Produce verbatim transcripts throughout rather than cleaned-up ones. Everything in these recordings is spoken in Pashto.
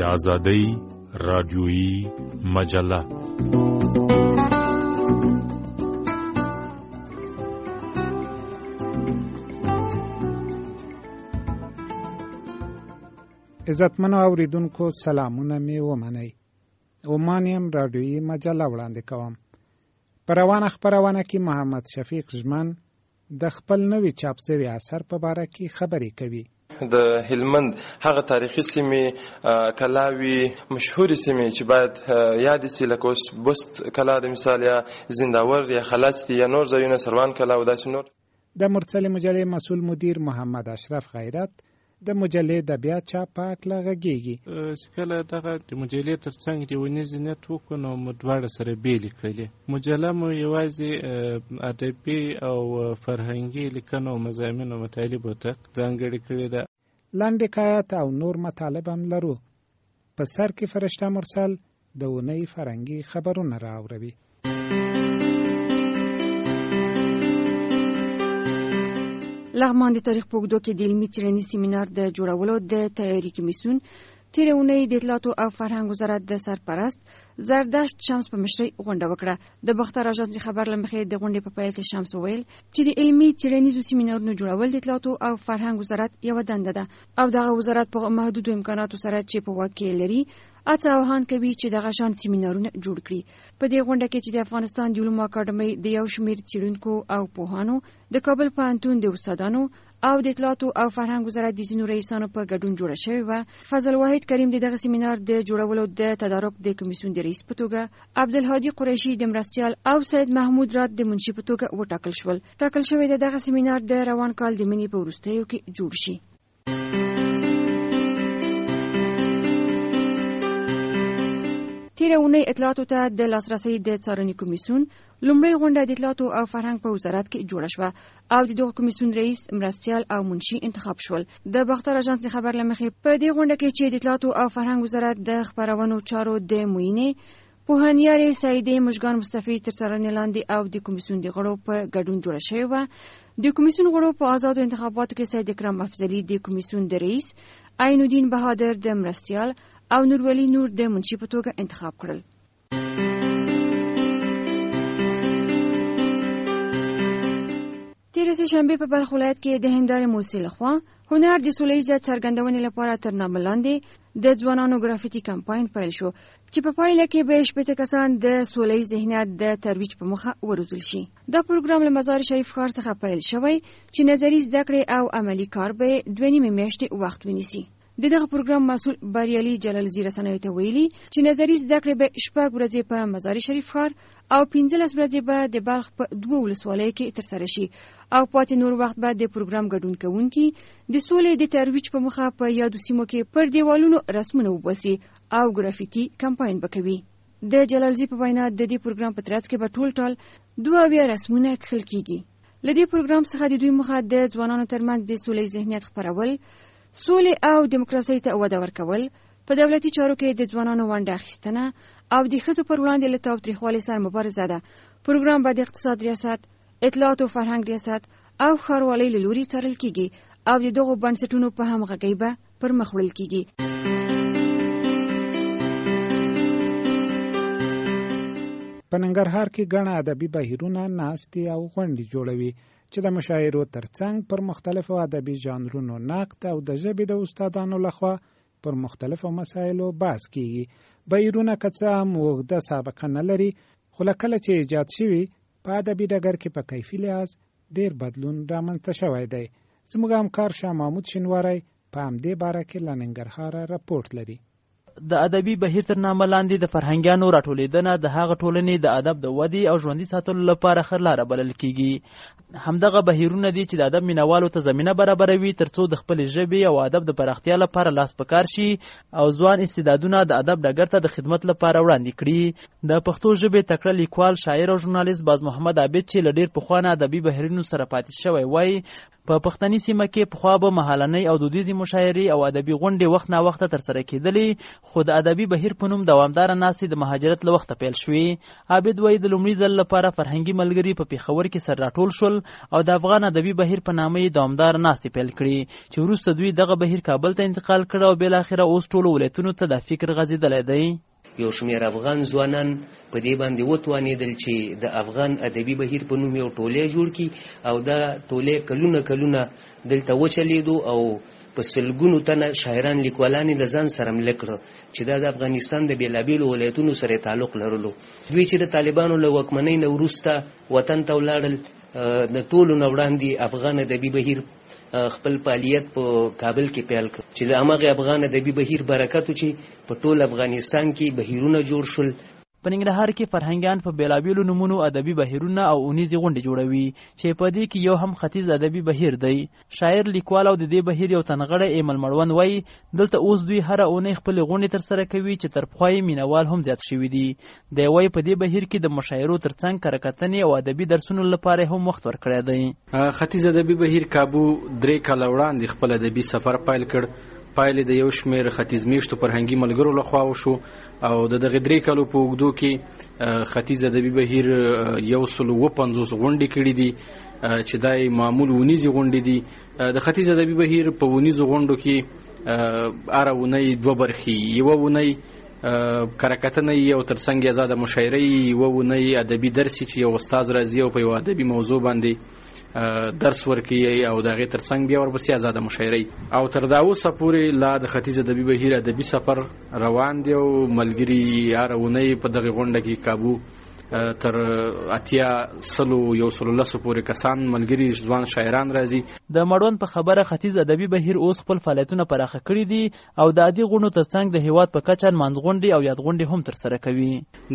آزادۍ رادیویي مجله. عزتمنو اوریدونکو سلامونه می ومنئ. اومانیم رادیویي مجله وړاندې کوم. په روانه خپرونه کې محمد شفیق ژمن د خپل نوي چاپ شوي اثر په باره کې خبرې کوي. د هلمند هغه تاریخي سیمې کلاوي مشهورې سیمې چې باید یاد شي، لکه اوس بست کلا د مثال یا زنداور یا خلج دي یا نور ځایونه، سروان کلا او داسې نور. د مرسل مجلې مسؤل مدیر محمد اشرف غیرت د مجلې د بیا چاپ په هکله غږېږي. چې کله دغه د مجلې تر څنګ د ونیز نیت وکړو نو مو دواړه سره بېلې کړلې. مجله مو یوازې ادبي او فرهنګي لیکنو او مضامینو مطالبو ته ځانګړې کړې ده. لنډ حکایت او نور مطالب هم لرو. په سر کې فرشته مرسل د اونۍ فرهنګي خبرونه راوړوي. لغمان د تاریخ په اوږدو کې د علمي څېړنیز سیمینار د جوړولو د تیاري کمیسیون تېره اونۍ د اطلاعاتو او فرهنګ وزارت د سرپرست زردشت شمس په مشرۍ غونډه وکړه. د باختر اژانس خبر له مخې د غونډې په پیل کې شمس وویل چې د علمي څېړنیزو سیمینارونو جوړول د اطلاعاتو او فرهنګ وزارت یوه دنده ده او دغه وزارت په محدودو امکاناتو سره چې په واک کې لري هڅه او هان کوي چې دغه شان سیمینارونه جوړ کړي. په دې غونډه کې چې د افغانستان د علومو اکاډمۍ د یو شمېر څېړونکو او پوهانو، د کابل پوهنتون د استادانو او د اطلاعاتو او فرهنګ وزارت د ځینو رئیسانو په ګډون جوړه شوې وه. فضل واحد کریم د دغه سیمینار د جوړولو د تدارک د کمیسیون د رئیس په توګه، عبدالهادي قریشي د مرستیال او سید محمود رات د منشي په توګه وټاکل شول. ټاکل شوی د دغه سیمینار د روان کال د مني په وروستیو کې جوړ شي. تیره اونۍ اطلاعاتو ته د لاسرسي د څارنې کمیسیون لومړی غونډه د اطلاعاتو او فرهنګ په وزارت کې جوړه شوه او د دغه کمیسیون رئیس، مرستیال او منشي انتخاب شول. د باختر اژانس خبر له مخې په دې غونډه کې چې د اطلاعاتو او فرهنګ وزارت د خپرونو چارو د معینې پوهنیارې سعیدې مشګان مصطفی تر څارنې لاندې او د کمیسیون د غړو په ګډون جوړه شوې وه. د کمیسیون غړو په آزادو انتخاباتو کې سید اکرم افضلي د کمیسیون د رئیس، عین الدین بهادر د مرستیال او نورولی نور د منشي په توګه انتخاب کړل. تېره سه شنبې په بلخ ولایت کې د هندارې موسسې لخوا هنر د سوله ییز څرګندونې لپاره تر نامه لاندې د ځوانانو ګرافیتي کمپاین پیل شو چې په پایله کې به شپېته کسان د سوله ییز ذهنیت د ترویج په موخه وروزل شي. دا پروګرام له مزار شریف ښار څخه پیل شوی چې نظري زده کړې او عملي کار به دوه نیمې میاشتې وخت ونیسي. د دغه پروګرام مسؤل بریالي جلالزی رسنیو ته ویلي چې نظري زده کړې به شپږ ورځې په مزار شریف ښار او پنځلس ورځې به د بلخ په دوه ولسوالیو کې ترسره شي او پاتې نور وخت به د پروګرام ګډون کوونکي د سولې د ترویج په موخه په یادو سیمو کې پر دیوالونو رسمونه وباسي او ګرافیتي کمپاین به کوي. د جلالزی په وینا د دې پروګرام په ترڅ کې به ټول ټال دوه اویا رسمونه کښل کیږي. له دې پروګرام څخه د دوی موخه د ځوانانو ترمنځ د سولې ذهنیت خپرول، سولې او دیموکراسۍ ته وده ورکول، په دولتي چارو کې د ځوانانو ونډه اخیستنه او د ښځو پر وړاندې له تاوتریخوالي سره مبارزه ده. پروګرام به د اقتصاد ریاست، اطلاعات او فرهنګ ریاست او ښاروالۍ له لوري څارل کیږي او د دغو بنسټونو په همغږۍ به پر مخ وړل کیږي. په ننګرهار کې ګڼ ادبي بهیرونه، ناستې او غونډې جوړوي چې د مشاعرو ترڅنګ پر مختلفو ادبي ژانرونو نقد او د ژبې د استادانو لخوا پر مختلفو مسایلو بحث کیږي. بهیرونه که څه هم اوږده سابقه نه لري، خو له کله چې ایجاد شوي په ادبي ډګر کې په کیفي لحاظ ډېر بدلون رامنځته شوی دی. زموږ همکار شاه محمود شینواری په همدې باره کې له ننګرهاره راپورټ لري. د ادبي بهیر تر نامه لاندې د فرهنګیانو راټولېدنه د هغه ټولنې د ادب د ودې او ژوندي ساتلو لپاره ښه لاره بلل کیږي. همدغه بهیرونه دي چې د ادب مینوالو ته زمینه برابروي ترڅو د خپلې ژبې او ادب د پراختیا لپاره لاس په کار شي او ځوان استعدادونه د ادب ډګر ته د خدمت لپاره وړاندې کړي. د پښتو ژبې تکړه لیکوال، شاعر او ژورنالیست باز محمد عابد چې له ډېر پخوا نه ادبي بهیرونو سره پاتې شوی وای، په پښتني سیمه کې پخوا به مهالنۍ او دودیزې مشاعرې او ادبي غونډې وخت نا وخته ترسره کېدلې، خو د ادبي بهیر په نوم دوامداره ناستې د مهاجرت له وخته پیل شوې. عابد وایي د لومړي ځل لپاره فرهنګي ملګري په پېښور کې سر راټول شول او د افغان ادبي بهیر په نامه یې دوامداره ناستې پیل کړې، چې وروسته دوی دغه بهیر کابل ته انتقال کړ او بالاخره اوس ټولو ولایتونو ته دا فکر غځېدلی دی. یو شمېر افغان ځوانان په دې باندې وتوانېدل چې د افغان ادبي بهیر په نوم یو ټولۍ جوړ کړي او دا ټولۍ کلونه کلونه دلته وچلېدو او په سلګونو تنه شاعران لیکوالان یې له ځان سره مله کړه چې دا د افغانستان د بېلابېلو ولایتونو سره تعلق لرلو. دوی چې د طالبانو له واکمنۍ نه وروسته وطن ته ولاړل، د ټولو نه وړاندې افغان ادبي بهیر خپل فعالیت په کابل کې پیل کړ چې د هماغه افغان ادبي بهیر برکت و چې په ټول افغانستان کې بهیرونه جوړ شول. په ننګرهار کې فرهنګیان په بیلابیلو نومونو ادبي بهیرونه او اونیزې غونډې جوړوي چې په دې کې یو هم ختیځ ادبي بهیر دی. شاعر، لیکوال او د دې بهیر یو تنغړی ایمل مړوند وایي دلته اوس دوی هره اونۍ خپلې غونډې ترسره کوي چې تر پخوا یې مینوال هم زیات شوي دي. دی وایي په دې بهیر کې د مشاعرو ترڅنګ کره او ادبي درسونو لپاره هم وخت ورکړی دی. ختیځ ادبي بهیر کابو درې کاله وړاندې خپل ادبي سفر پیل کړ. پایلې د یو شمېر ختیځ میشتو فرهنګي ملګرو لخوا وشو او د دغه درې کالو په اوږدو کې ختیځ ادبي بهیر یو سل اووه پنځوس غونډې کړي دي چې دا یې معمول اونیزې غونډې دي. د ختیځ ادبي بهیر په اونیزو غونډو کې هره اونۍ دوه برخې، یوه اونۍ کره کتنه او ترڅنګ یې ازاده مشاعرې، یوه اونۍ ادبي درس چې یو استاد راځي او په یو ادبي موضوع باندې درس ورکوي او د هغې ترڅنګ بیا ورپسې ازاده مشاعرې. او تر دا اوسه پورې لا د ختیځ ادبي بهیر ادبي سفر روان دی او ملګري هره اونۍ په دغې غونډه کې کابو تر اتیا سلو یو سلو لسو پورې کسان ملګري ځوان شاعران راځي. د مړوند په خبره ختیځ ادبي بهیر اوس خپل فعالیتونه پراخه کړي دي او د عادي غونډو ترڅنګ د هیواد په کچه نمانځ غونډې او یاد غونډې هم ترسره کوي.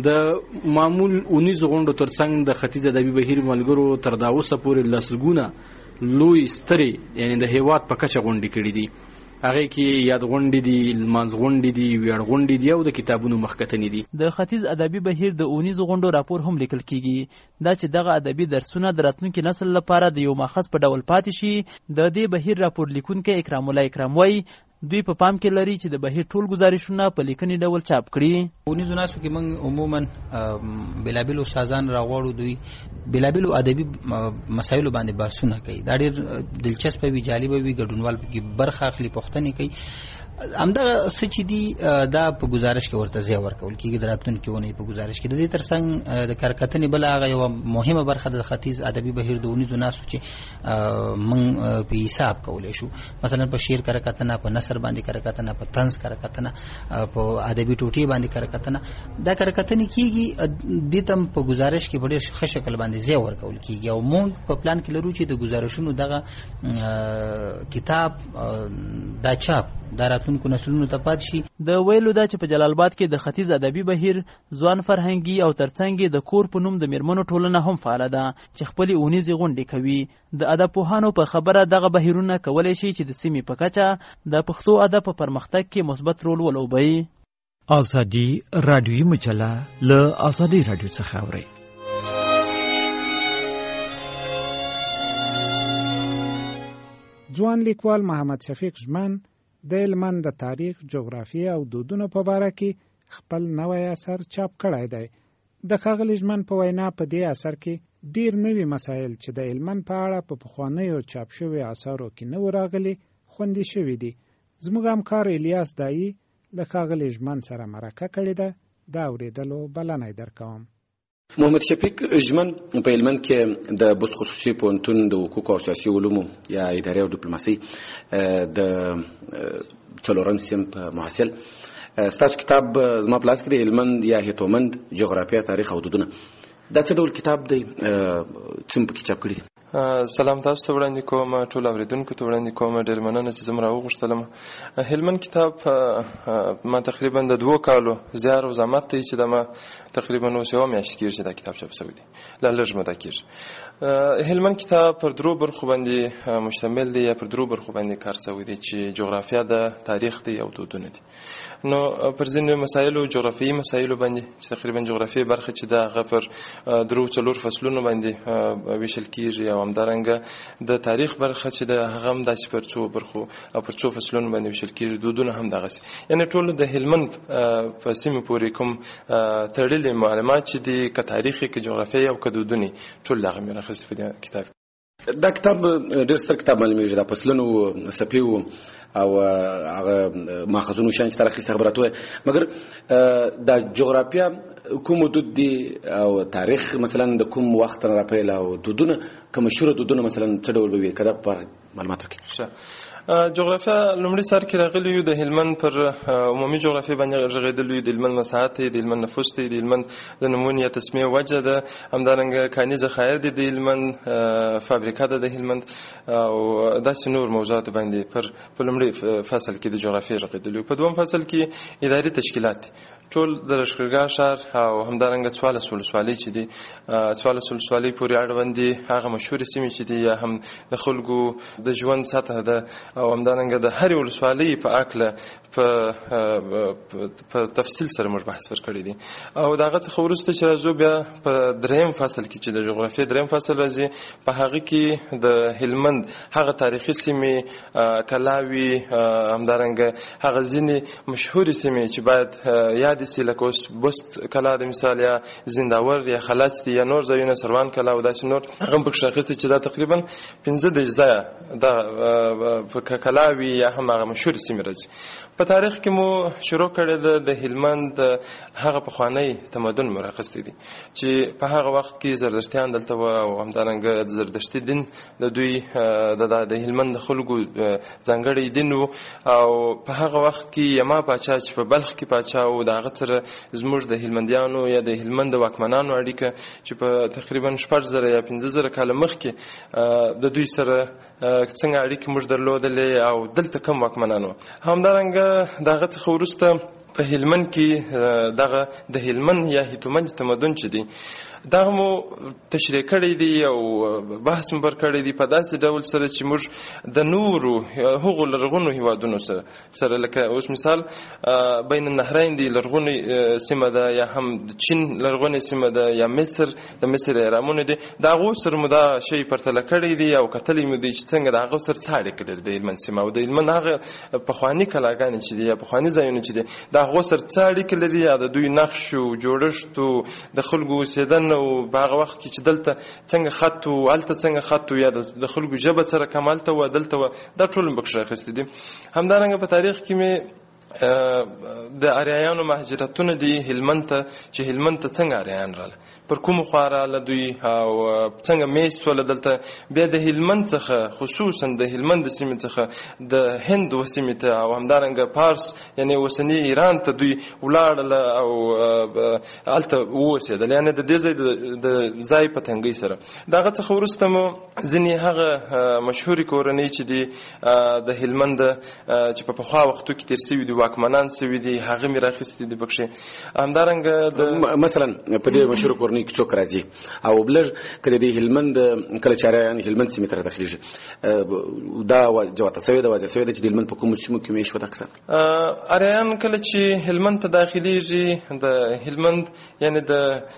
د معمول اونیزو غونډو ترڅنګ د ختیځ ادبي بهیر ملګرو تر دا اوسه پورې لسګونه لوی سترې یعنی د هیواد په کچه غونډې کړي دي. هغه کې یاد غونډې دي، لمانځ غونډې دي، ویاړ غونډې دي او د کتابونو مخکتنې دي. د ختیځ ادبي بهیر د اونیزو غونډو راپور هم لیکل کیږي دا چې دغه ادبي درسونه د راتلونکي نسل لپاره د یو ماخذ په ډول پاتې شي. د دې بهیر راپور لیکونکی اکرام الله اکرام وایي دوی په پام کې لري چې د بهیر ټول گزارشونه په لیکنی ډول چاپ کړي. اونیزو ناسو کې موږ عموما بلابلو استادان راغواړو، دوی بلابلو ادبي مسایلو باندې بحثونه کوي. دا ډېر دلچسپ وي، جالب وي، ګډونوال پکې برخه اخلي، پوښتنې کوي. همدغه څه چې دي دا په گزارش کې ورته ځای ورکول کېږي. د راتلونکي اونۍ په گزارش کې د دې ترڅنګ د کارکتنې بله هغه یوه مهمه برخه د ختیځ ادبي بهیر د اونیزو ناسو چې موږ په حساب کولی شو، مثلا په شعر کارکتنه، په نثر باندې کارکتنه، په طنز کارکتنه، په ادبي ټوټې باندې کارکتنه، دا کارکتنې کېږي. دې ته په گزارش کې په ډېر ښه شکل باندې ځای ورکول کېږي او موږ په پلان کې لرو چې د گزارشونو دغه کتاب دا چاپ دا راتلونکو نسلونو ته پاتې شي. د ویلو دا چې په جلال آباد کې د ختیځ ادبي بهیر ځوان فرهنګي او ترڅنګ د کور په نوم د میرمنو ټولنه هم فعاله ده چې خپلې اونیزې غونډې کوي. د ادب پوهانو په خبره دغه بهیرونه کولی شي چې د سیمې په کچه د پښتو ادب په پرمختګ کې مثبت رول ولوبوي. ازادي رادیوي مجله له ازادي رادیو څخه اوري. ځوان لیکوال محمد شفیق ژمن د هلمند د تاریخ، جغرافیې او دودونو په باره کې خپل نوی اثر چاپ کړی دی. د ښاغلي ژمن په وینا په دې اثر کې ډیر نوي مسایل چې د هلمند په اړه په پخوانیو چاپ شوي اثارو کې نه و راغلي خوندي شوي دي. زموږ همکار الیاس دایی له ښاغلي ژمن سره مرکه کړې ده، د اورېدلو بلنه یې درکوم. محمد شفیق ژمن په هلمند کې د بست خصوصي پوهنتون د حقوق او سیاسي علومو یا ادارې او ډیپلوماسي د څلورم صنف محصل. ستاسو کتاب زما په لاس کې د هلمند یا هیتومند جغرافیه، تاریخ او دودونه. دا څه ډول کتاب دی؟ څوم پکې چاپ کړي دي؟ سلام تاسو ته وړاندې کوم، ټول اوریدونکو ته وړاندې کوم. ډېر مننه چې زه م راوغوښتلم. هلمند کتاب ما تقریبا د دوو کالو زیار او زحمت دی چې د ما تقریبا اوس یوه میاشت کېږي چې دا کتاب چاپ شوی دی، لا لږ موده کېږي. هلمند کتاب پر درو برخو باندې مشتمل دی یا پر درو برخو باندې کار شوی دی چې جغرافیه ده، تاریخ دی او دودونه دي. نو پر ځینو مسایلو جغرافیایي مسایلو باندې چې تقریبا جغرافیایي برخه چې ده هغه پر درو څلور فصلونو باندې ویشل کېږي او او همدارنګه د تاریخ برخه چې د هغه هم داسې پر څو برخو او پر څو فصلونو باندې ویشل کېږي، دودونه هم دغسې. یعنې ټول د هلمند په سیمې پورې کوم تړلي معلومات چې دي، که تاریخي که جغرافیایي او که دودوني، ټول د هغه مې راخیستي په دې کتاب. دا کتاب ډېر ستر کتاب معلومېږي، دا فصلونه وو، څپې وو او هغه ماخذونو شیان چې تا راخیستي خبرات ووایه. مګر دا جغرافیا کوم دود دي او تاریخ مثلا د کوم وخت نه راپیل او دودونه که مشهوره دودونه مثلا څه ډول به وي، که دا په معلومات راکړي. جغرافیا لومړي سر کې راغلی یو، د هلمند پر عمومي جغرافیا باندې غږېدلی یو، د هلمند مساحت دی، د هلمند نفوس دی، د هلمند د نومونې یا تسمیې وجه ده، همدارنګه کاني ذخایر دی د هلمند، فابریکه ده د هلمند، او داسې نور موضوعات باندې پر په لومړي فصل کې د جغرافیا غږېدلی یو. په دوم فصل کې اداري تشکیلات دي، ټول د لښکرګاه ښار او همدارنګه څوارلس ولسوالۍ چې دي، څوارلس ولسوالۍ پورې اړوند دي، هغه مشهورې سیمې چې دي یا هم د خلکو د ژوند سطح ده، او همدارنګه د هرې ولسوالۍ په هکله په تفصیل سره موږ بحث ورکړی دي. او د هغه څخه وروسته چې راځو بیا په دریم فصل کې چې د جغرافیې دریم فصل راځي، په هغه کې د هلمند هغه تاریخي سیمې، کلاوي، همدارنګه هغه ځینې مشهورې سیمې چې باید یادې سي، لکه اوس بست کلا د مثال یا زنداور یا خلاج دي یا نور ځایونه، سروان کلا او داسې نور، هغه هم پکښې راخیستي چې دا تقریبا پنځه دېرش ځایه د کلاوي یا هم هغه مشهورې سیمې راځي. په تاریخ کې مو شروع کړې ده د هلمند هغه پخوانی تمدن مو راخیستی دي چې په هغه وخت کې زردشتیان دلته وو، او همدارنګه د زردشتي دین د دوی د هلمند خلکو ځانګړی دین وو. او په هغه وخت کې یما پاچا چې په بلخ کې پاچا وو، د هغه سره زموږ د هلمندیانو یا د هلمند واکمنانو اړیکه چې په تقریبا شپږ زره یا پنځه زره کاله مخکې د دوی سره څنګه اړیکې موږ درلودلې او دلته کوم واکمنان وو. همدارنګه دغه څخه وروسته په هلمند کې دغه د هلمند یا هیتومنج تمدن چې دی دغه مو تشریح کړی دی او بحث مو پر کړی دی په داسې ډول سره چې موږ د نورو هغو لرغونو هیوادونو سره سره لکه اوس مثال بین النهرین دی لرغونې سیمه ده، یا هم د چین لرغونې سیمه ده، یا مصر د مصر اهرامونه دي، د هغو سره مو دا شی پرتله کړی دی او کتلی مو دی چې څنګه د هغو سره څه اړیکه لري د هلمند سیمه او د هلمند هغه پخواني کلاګانې چې دي یا پخواني ځایونه چې دي د هغو سره څه اړیکه لري، یا د دوی نقش او جوړښت او د خلکو اوسېدنه او په هغه وخت کې چې دلته څنګه خط و هلته څنګه خط و یا د خلکو ژبه سره کم هلته وه دلته وه، دا ټول مې پکښې راخیستي دي. همدارنګه په تاریخ کې مې د اریایانو مهاجرتونه دي هلمند ته، چې هلمند ته څنګه اریایان راغله، پر کومو خوا راغله دوی او څنګه میشت شوله دلته. بیا د هلمند څخه خصوصا د هلمند سیمې څخه د هند و سیمې ته او همدارنګه پارس یعنې اوسني ایران ته دوی ولاړله او هلته واوسېدل، یعنې د دې ځای د ځای په تنګۍ سره. د هغه څخه وروسته مو ځینې هغه مشهورې کورنۍ چې دي د هلمند چې په پخوا وختو کې تېر سوي دي، واکمنان سوي دي، هغه مې راخیستي دي پکښې. همدارنګه د مثلا په دې مشهورو کورنۍ کې څوک راځي او بلژ کله د هلمند کله چې اریان هلمند سیمې ته راداخلیږي دا جوته سوې ده واضح سوې ده چې د هلمند په کومو سیمو کې میشت وه اکثر اریان کله چې هلمند ته داخلیږي د هلمند یعنې د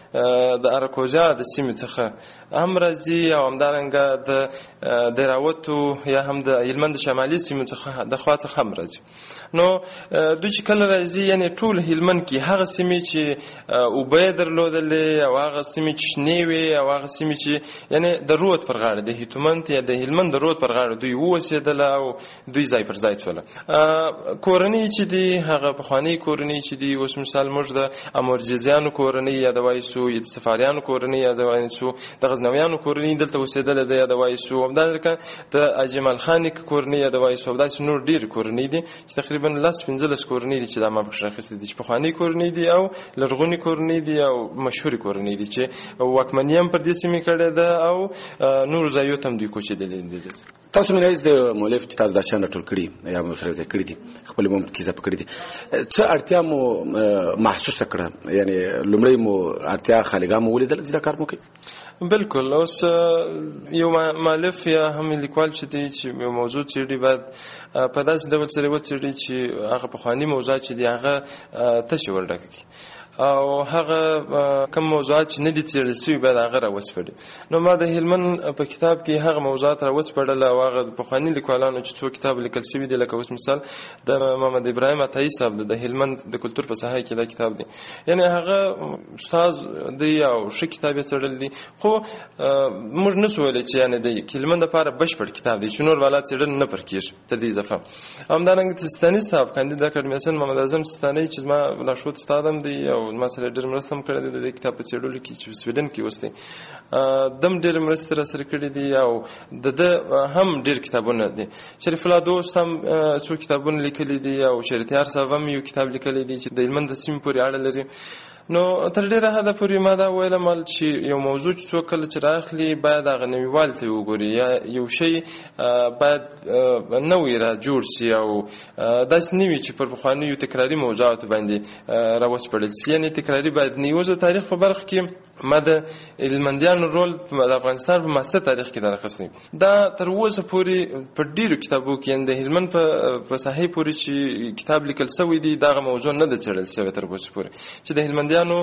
د اراکوزیا د سیمې څخه هم راځي او همدارنګه د دراوتو یا هم د هلمند شمالي سیمو څخه د خوا څخه هم راځي. نو دوی چې کله راځي یعنې ټول هلمند کې هغه سیمې چې اوبه یې درلودلې او هغه سیمې چې شنې وې او هغه سیمې چې یعنې د رود پر غاړه د هیتومند یا د هلمند د رود پر غاړه دوی واوسېدله او دوی ځای پر ځای شوله. کورنۍ چې دي هغه پخوانۍ کورنۍ چې دي اوس مثال موږ د امورجزیانو کورنۍ یادوای سو، یا د سفاریانو کورنۍ یادوای سو، د غزنویانو کورنۍ دلته اوسېدله ده یادوای سو، همدارنګه د اجمل خان کورنۍ یادوای سو، داسې نور ډېرې کورنۍ دي چې تقریبا لس پنځلس کورنۍ دي چې دا ما پکښې راخیستې دي چې پخوانۍ کورنۍ دي او لرغونې کورنۍ دي او مشهورې کورنۍ دي چې واکمني هم پر دې سیمې کړې ده او نورو ځایو ته هم دوی کوچېدلي دي. تاسو مې رئیس د مؤلف چې تاسو دا شیان راټول کړي یا مو سره ځای کړي دي خپلې مو پکې اضافه کړي دي، څه اړتیا مو محسوسه کړه، یعنې لومړی مو اړتیا خالقه مو ولیدله چې دا کار مو کوي؟ بالکل. اوس یو مؤلف یا هم لیکوال چې دی چې موضوع څېړي باید په داسې ډول سره وڅېړي چې هغه پخواني موضوعات چې دي هغه تشې ورډکه کړي. او هغه کوم موضوعات چې نه دي څېړل شوي باید هغه راوسپړي. نو ما د هلمند په کتاب کې هغه موضوعات راوسپړل او هغه پخواني لیکوالانو چې څو کتاب لیکل شوي دي لکه اوس مثال د محمد ابراهیم عطایي صاحب د هلمند د کلتور په ساحه کې دا کتاب دی، یعنی هغه استاد دی او ښه کتاب یې څېړل دي، خو موږ نه سو ویلی چې یعنې د هلمند لپاره بشپړ کتاب دی چې نور والا څېړنه نه پر کېږي تر دې اضافه. همدارنګه سیستاني صاحب کاندید اکاډمیسن محمد اعظم سیستاني چې زما لارښود استاد هم دی او ما سره ډېر مرسته هم کړې ده د دې کتاب په څېړلو کې چې سویډن کې اوس دی، دم ډېرې مرستې راسره کړي دي او د ده هم ډېر کتابونه دي. شریف الله دوست هم څو کتابونه لیکلي دي او شریتیار صاحب هم یو کتاب لیکلی دی چې د هلمند د سیمې پورې اړه لري. نو تر ډېره حده پورې ما دا ویلم چې یو موضوع چې څوک کله چې راخلي باید هغه نویوالي ته وګوري، یا یو شی باید نوی را جوړ شي او داسې نه وي چې پر پخوانیو تکراري موضوعاتو باندې راوسپړل شي. یعنې تکراري باید نه وي. د تاریخ په برخه کې ما د هلمندیانو رول د افغانستان په معاصر تاریخ کې در اخیستی. دا تر اوسه پورې په ډېرو کتابو کې یعنې د هلمند په ساحې پورې چې کتاب لیکل شوی دی دغه موضوع نه ده څېړل شوی تر اوسه پورې چې د هلمندیانو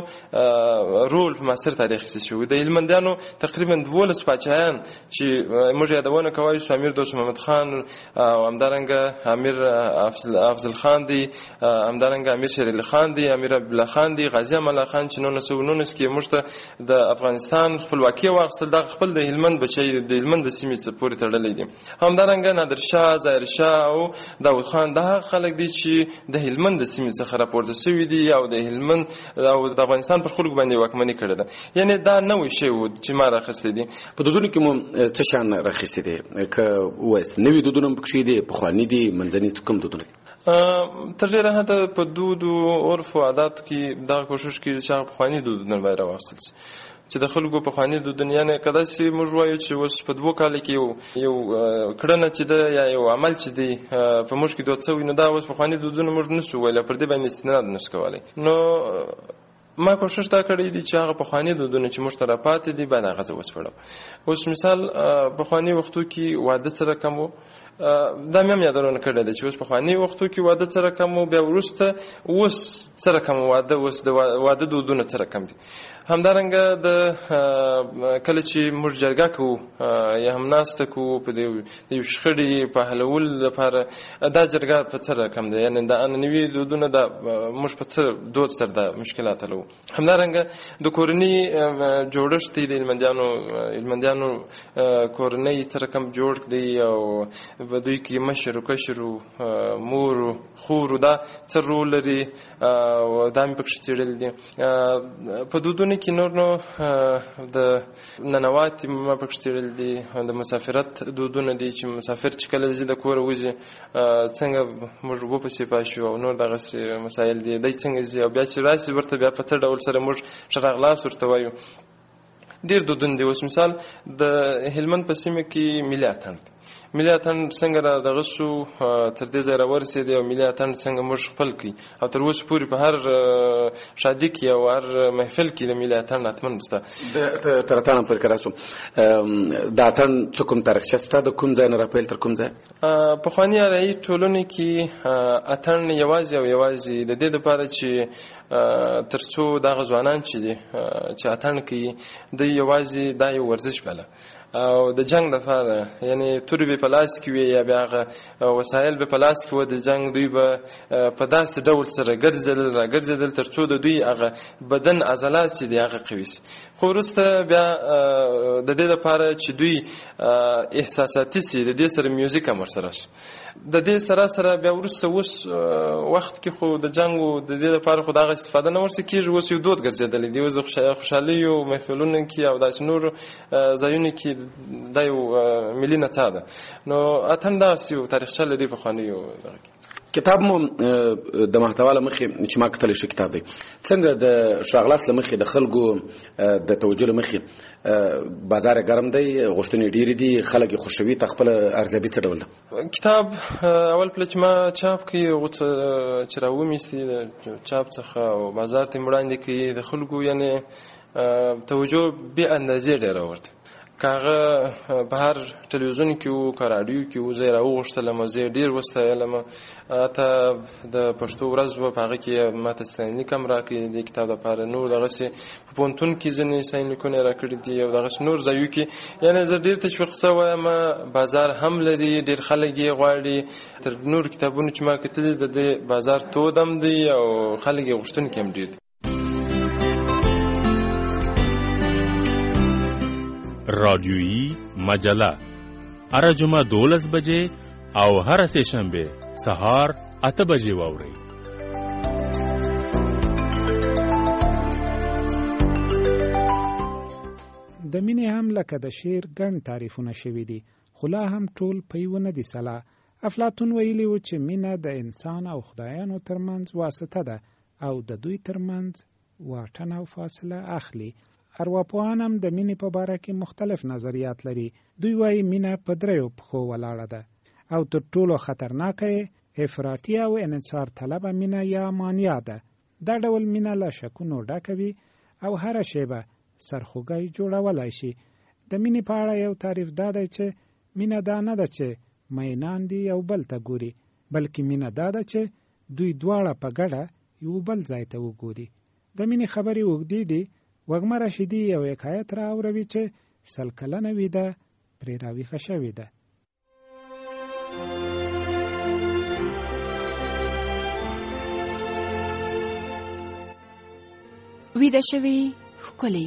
رول په معاصر تاریخ کې شوی. د هلمندیانو تقریبا دولس پاچایان چې موږ یادونه کوو چې امیر دوست محمد خان او همدارنګه امیر افضل خان دی، همدارنګه امیر شیر علي خان دی، امیر عبدالله خان دی، غازي امان الله خان چې نولس سوه نولس کې موږ ته د افغانستان خپلواکي واخیستل، دغه خپل د هلمند بچی د هلمند د سیمې پورې تړلی دي. همدارنګه نادرشاه، ظاهرشاه او داود خان دا هغه خلک دي چې د هلمند د سیمې څخه راپورته شوي دي او د هلمند او د افغانستان پر خلکو باندې واکمني کړې ده. یعنې دا نوی شی و چې ما راخیستی دي. په دودونو کې مو څه شیان راخیستي دي؟ که ووایاست نوي دودونه هم پکښې دي، پخواني دي، منځني کوم دودونه دي؟ تر ډېره حده په دود او عرف او عاداتو کې دغه کوښښ کېږي چې هغه پخواني دودونه باید راواخیستل شي چې د خلکو پخواني دودونه، یعنې که داسې موږ وایو چې اوس په دوو کالو کې یو یو کړنه چې ده یا یو عمل چې دی په موږ کې دود شوی، نو دا اوس پخواني دودونه موږ نه سو ویلی، پر دې باندې استناد نه سو کولی. نو ما کوښښ دا کړی دی چې هغه پخواني دودونه چې موږ ته راپاتې دي باید هغه زه وسپړم. اوس مثال پخواني وختو کې واده څه رقم و، دا مې هم یادونه کړې ده چې اوس پخواني وختو کې واده څه رقم و، بیا وروسته اوس څه رقم واده، اوس د واده دودونه څه رقم دي. همدارنګه د کله چې موږ جرګه کوو یا هم ناسته کوو په د یو شخړې په حلولو لپاره دا جرګه په څه رقم ده، یعنې د عنعنوي دودونه دا موږ په څه دود سره دا مشکلات حلوو. همدارنګه د کورنۍ جوړښت دی، د هلمندیانو هلمندیانو کورنۍ څه رقم جوړ دی او په دوی کې مشر و کشر و مور و خور و دا څه رول لري او دا مې پکښې څېړلي دي. په دودونو کې نور نو د ننواتې ما پکښې څېړلي دي، د مسافرت دودونه دي چې مسافر چې کله ځي د کوره وځي څنګه موږ وپسې پاشو او نور دغسې مسایل دي، دی څنګه ځي او بیا چې راسي ورته بیا په څه ډول سره موږ ښه راغلاست ورته وایو. ډېر دودونه دي. اوس مثال د هلمند په سیمه کې ملي اتڼ دی. ملي اتڼ څنګه را دغه شو تر دې ځای راورسېدی او ملي اتڼ څنګه موږ خپل کړي او تر اوسه پورې په هر شادي کې او هر محفل کې د ملي اتڼ حتمن شته. تر اتڼ پورې که راسو د اتڼ څه کوم تاریخچه شته؟ د کوم ځای نه راپیل تر کوم ځای؟ پخواني اریایي ټولنې کې اتڼ یوازې او یوازې د دې دپاره چې تر څو دغه ځوانان چې دي چې اتڼ کوي دوی یوازې دا یو ورزش بله او د جنگ دپاره، یعنې تورې به په لاس کې وي یا بیا هغه وسایل به په لاس کې وه د جنگ، دوی به په داسې ډول سره ګرځېدل را ګرځېدل تر څو د دوی هغه بدن عضلات چې دي هغه قوي شي. خو وروسته بیا د دې دپاره چې دوی احساساتي شي د دې سره میوزیک هم ورسره شي. د دې سره سره بیا وروسته اوس وخت کې خو د جنګ و د دې دپاره خو د هغه استفاده نه ورسې کېږي، اوس یو دود ګرځېدلی دی. اوس د خوشحالیو محفلونو کې او داسې نورو ځایونو کې دا یو ملي نڅا ده. نو اتڼ داسې یو تاریخچه لري پخوانیو دغه کې. کتاب مو د محتوا له مخې چې ما کتلی ښه کتاب دی. څنګه د ښاغلاس له مخې د خلکو د توجه له مخې بازار یې ګرم دی، غوښتنې ډېرې دي، خلک یې خوښوي، ته خپله ارزیابي څه ډول ده؟ کتاب اول پله چې ما چاپ کړي هغو څه چې راومیسي د چاپ څخه او بازار ته یې وړاندې کوي د خلکو یعنې توجه بې اندازې ډېره ورته. که هغه په هر ټلویزیون کې وو که راډیو کې وو زه یې راوغوښتلم زه یې ډېر وستایلم. حتی د پښتو ورځ وه په هغه کې ماته ستاینلیک هم راکړي دې کتاب دپاره. نور دغسې په پوهنتون کې ځینې ستاینلیکونه یې راکړي دي او دغسې نور ځایو کې. یعنې زه ډېر تشویق سوی یم. بازار هم لري، ډېر خلک یې غواړي. تر نور کتابونو چې ما کتلي د دې بازار تود هم دی او خلک یې غوښتونکي هم ډېر دي. رادیویی مجله هر جمعه دولس بجې او هر سه شنبه سهار اته بجې واورئ. د مینې هم لکه د شعر ګڼ تعریفونه شوي دي، خو لا هم ټول په یوه نه دي سلا. افلاطون ویلي و چې مینه د انسان او خدایانو ترمنځ واسطه ده او د دوی ترمنځ واټن او فاصله اخلي. ارواپوهان هم د مینې په باره کې مختلف نظریات لري. دوی وایي مینه په دریو پښو ولاړه ده او تر ټولو خطرناکه یې افراطي او انحصار طلبه مینه یا مانیا ده. دا ډول مینه له شکونو ډکه وي او هره شیبه سرخوږی جوړولی شي. د مینې په اړه یو تعریف دا دی چې مینه دا نه ده چې مینان دي یو بل ته ګوري، بلکې مینه دا ده چې دوی دواړه په ګډه یو بل ځای ته وګوري. د مینې خبرې اوږدې دي. وږمه رشیدي یو حکایت راوروي چې سل کلنه ویده پرې راویښه شوې ده. ویده شوې ښکلې.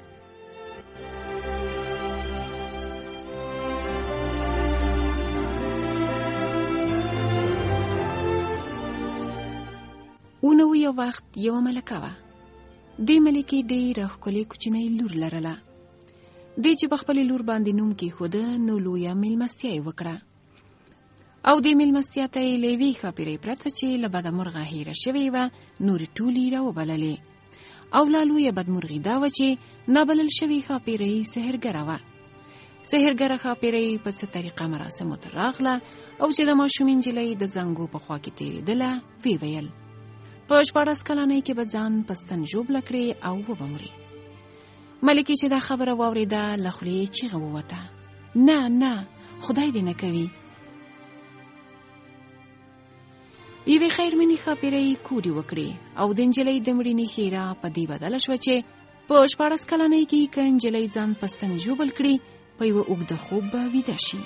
اونو یو وخت یو ملکه وه. دې ملکې ډېره ښکلې کوچنۍ لور لرله. دې چې په خپلې لور باندې نوم کېښوده نو لویه مېلمستیا یې وکړه او دې مېلمستیا ته یې له یوې ښاپېرۍ پرته چې له بده مرغه هېره شوې وه نورې ټولې راوبللې. او لا لویه بدمرغي دا وه چې نابلل شوې ښاپېرۍ سحرګره وه. سحرګره ښاپېرۍ په څه طریقه مراسمو ته راغله او چې د ماشومې نجلۍ د زنګو په خوا کې تېرېدله ویې ویل په شپاړس کلنۍ کې به ځان په ستن ژوبله کړې او وبمرې. ملکې چې دا خبره واورېده له خولې یې چیغه ووته، نه نه خدای دې نه کوي. یوې خیرمنې ښاپېرۍ کوډې وکړې او د نجلۍ د مړینې ښېرا په دې بدله شوه چې په شپاړس کلنۍ کې که نجلۍ ځان په ستن ژوبل کړي په یوه اوږده خوب به ویده شي.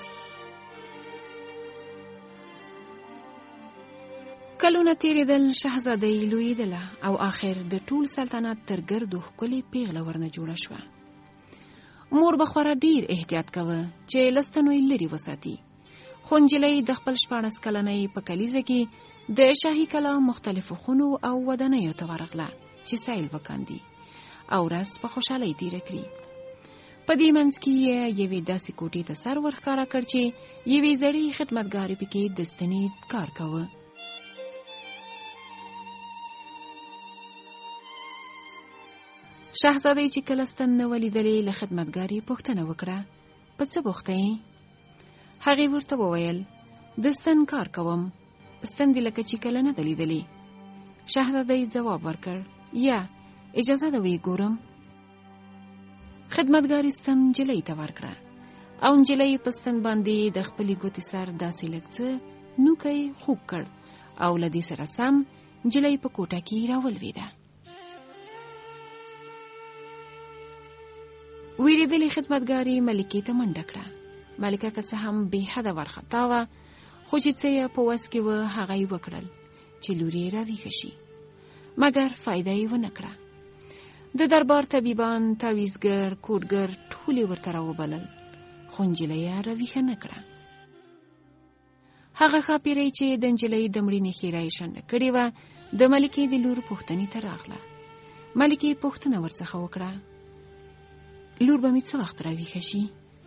کلونه تیریدل، شهزادۍ لویېدله او آخر د ټول سلطنت تر ګردو ښکلې پیغله ورنه جوړه شوه. مور به خورا ډیر احتیاط کوه چې له ستنو یې لرې وساتي، خو نجلۍ د خپل شپاړس کلنۍ په کلیزه کې د شاهي کلا مختلفو خونو او ودانیو ته ورغله چې سیل وکاندي او ورځ په خوشحالۍ تېره کړي. په دې منځ کې یې یوې داسې کوټې ته سر ورښکاره کړ چې یوې زړې خدمتګارې پکې د ستنې کار کوه. شهزادۍ چې کله ستن نه ولیدلې له خدمتګارې پوښتنه وکړه، په څه بوخته یې؟ هغې ورته وویل د ستن کار کوم، ستن دې لکه چې کله نه ده لیدلې. شهزادۍ ځواب ورکړ، یا اجازه ده ویې ګورم. خدمتګارې ستن نجلۍ ته ورکړه او نجلۍ په ستن باندې د خپلې ګوتې سر داسې لږ څه نوکی خوږ کړ او له دې سره سم نجلۍ په کوټه کې راولوېده. ویریدلې خدمتګارې ملکې ته منډه کړه. ملکه که څه هم بې حده وارخطا وه، خو چې څه یې په وس کې وه هغه یې وکړل چې لور یې راویښه شي، مګر فایده یې ونه کړه. د دربار طبیبان، تعویزګر، کوډګر ټول یې ورته راوبلل، خو نجلۍ یې راویښه نه کړه. هغه ښاپېرۍ چې د نجلۍ د مړینې ښېرا یې شنډه کړې وه د ملکې د لور پوښتنې ته راغله. ملکې پوښتنه ورڅخه وکړه، لور به مې څه وخت راویښه شي؟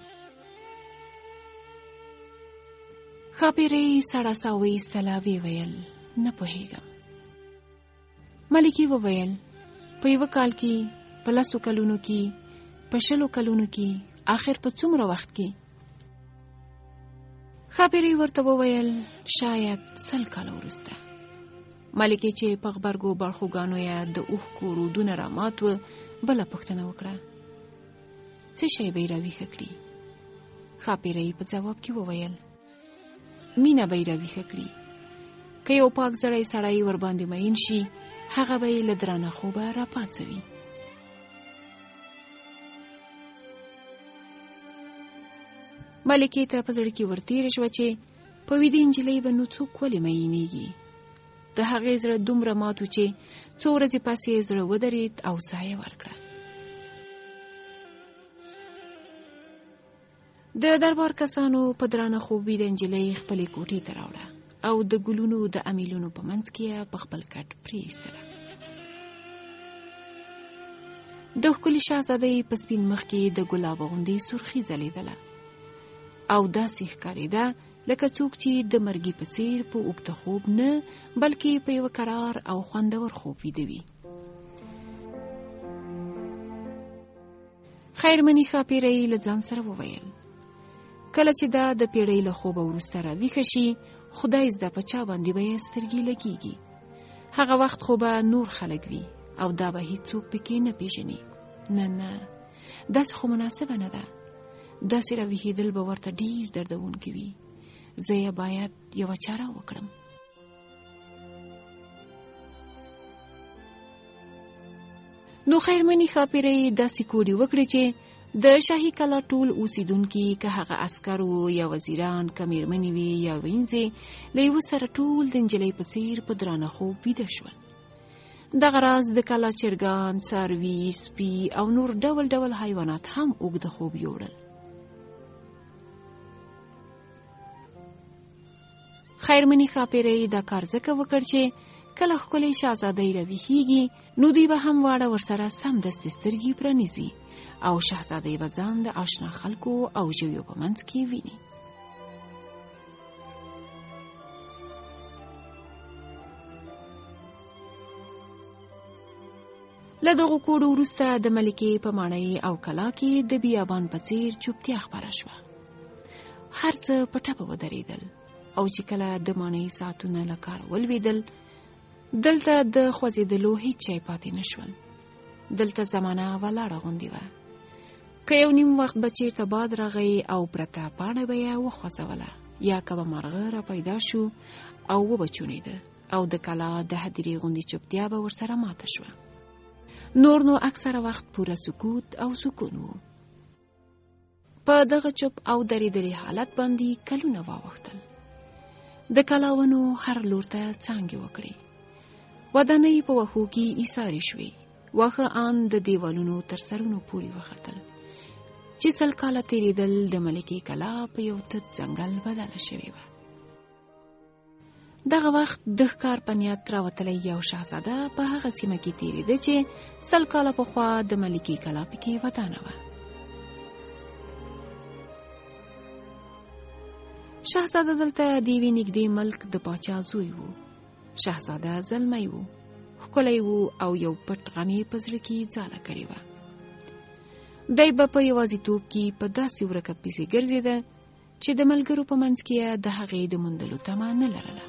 ښاپېرۍ سړه ساه وایستله، ویې ویل نه پوهېږم. ملکې وویل په یوه کال کې، په لسو کلونو کې، په شلو کلونو کې، آخر په څومره وخت کې؟ ښاپېرۍ ورته وویل شاید سل کاله وروسته. ملکې چې په غبرګو بړخوګانو یې د اوښکو رودونه رامات و، بله پوښتنه وکړه، څه شی به یې راویښه کړي؟ ښاپیرۍ په ځواب کې وویل مینه به یې راویښه کړي. که یو پاک زړی سړی ورباندې مین شي هغه به یې له درانه خوبه راپاڅوي. ملکې ته په زړه کې ورتېره شوه چې په ویده نجلۍ به نو څوک ولې مینېږي. د هغې زړه دومره مات و چې څو ورځې پس یې زړه ودرېد او ساه یې ورکړه. د دربار کسانو په درانه خوب ویده نجلۍ خپلې کوټې ته راوړه او د ګلونو د امیلونو په منځ کې یې په خپل کټ پرېیستله. د ښکلې شهزادۍ په سپین مخ کې د ګلاب غوندې سرخي ځلېدله او داسې ښکارېده لکه څوک چې د مرګي په څېر په اوږده خوب نه بلکې په یوه کرار او خوندور خوب ویده وي. خیرمنې ښاپیرۍ له ځان سره وویل کله چې دا د پیړۍ له خوبه وروسته راویښه شي خدای زده په چا باندې به یې سترګې لګېږي. هغه وخت خو به نور خلک وي او دا به هیڅوک پکې نه پیژني. نه نه داسې خو مناسبه نه ده. داسې راویښېدل به ورته ډېر دردونکي وي. زه یې باید یوه چاره وکړم. نو خیرمنې ښاپیرۍ داسې کوډې وکړې چې د شاهي کلا ټول اوسیدونکي که هغه عسکر وو یا وزیران که میرمنې وي یا وینځې له یوه سره ټول د نجلۍ په څېر په درانه خوب ویده شول. دغه راز د کلا چرګان، څاروي، سپي او نور ډول ډول حیوانات هم اوږده خوب یوړل. خیرمنې ښاپیرۍ دا کار ځکه وکړ چې کله ښکلې شهزادۍ راویښېږي نو دوی به هم واړه ورسره سمدستي سترګې پرانیزي او شهزادۍ به ځان د آشنا خلکو او ژویو په منځ کې ویني. له دغو کوډو وروسته د ملکې په ماڼۍ او کلا کې د بیابان په څېر چوپتیا خپره شوه. هر څه په ټپه ودرېدل او چې کله د ماڼۍ ساعتونه له کاره ولوېدل دلته د خوځېدلو هیڅ شی پاتې نه شول. دلته زمانه ولاړه غوندې وه. که یو نیم وخت به چېرته باد راغی او پرته پاڼه به یې وخوځوله یا که به مارغه را پیدا شو او وبچونېده او د کلا د هدیرې غوندې چوپتیا به ورسره ماته شوه. نور نو اکثره وخت پوره سکوت او سکون و. په دغه چوپ او درېدلي حالت باندې کلونه واوښتل. د کلاونو هر لور ته څانګې وکړې. ودانۍ په وښو کې ایسارې شوې. واښه ان د دیوالونو تر سرونو پورې وختل چې سل کاله تېرېدل د ملکې کلا په یو تت ځنګل بدله شوې وه. دغه وخت د ښکار په نیت راوتلی یو شهزاده په هغه سیمه کې تېرېده چې سل کاله پخوا د ملکې کلا پکې ودانه وه. شهزاده دلته د یوې نږدې ملک د پاچا زوی و. شهزاده زلمی و، ښکلی و او یو پټ غم یې په زړه کې ځاله کړې وه. دی به په یوازیتوب کې په داسې ورکه پسې ګرځېده چې د ملګرو په منځ کې د هغې د موندلو تمه نه لرله.